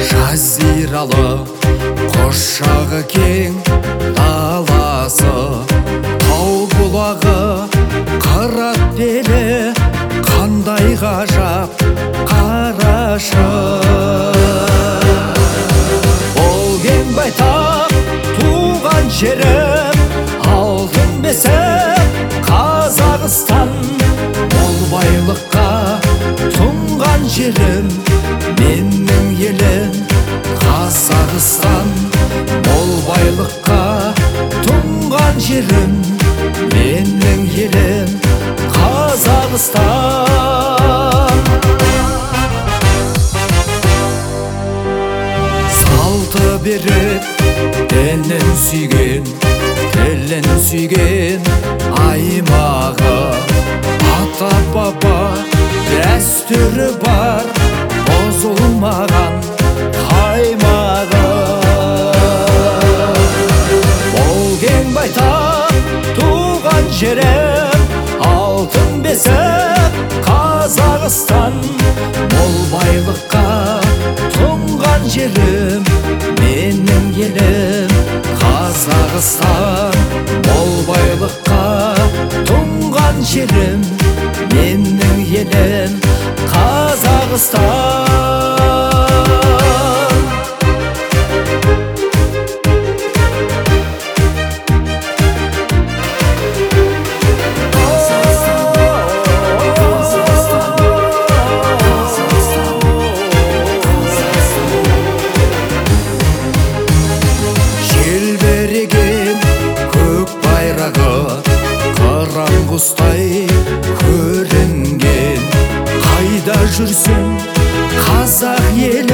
жазиралы құшағы кең даласы, тау бұлағы қырат белі, қандай ғажап қарашы. Ол кең байтақ туған жерім, алтын бесік Қазақстан. Ол байлыққа тұнған жерім, менің елім Қазақстан. Ол байлыққа тұнған жерім, менің елім Қазақстан. Салты берік дінін сүйген, тілін сүйген аймағы, ата баба дәстүрі бар, бұзылмаған аймағы. Ол кең байтақ туған жерім, алтын бесік Қазақстан. Ол байлыққа тұнған жерім, менің елім Қазақстан. Ол байлыққа тұнған жерім, менің елім Қазақстан. Желбіреген көк байрағы қыран құстай көрінген, қайда жүрсің қазақ елі,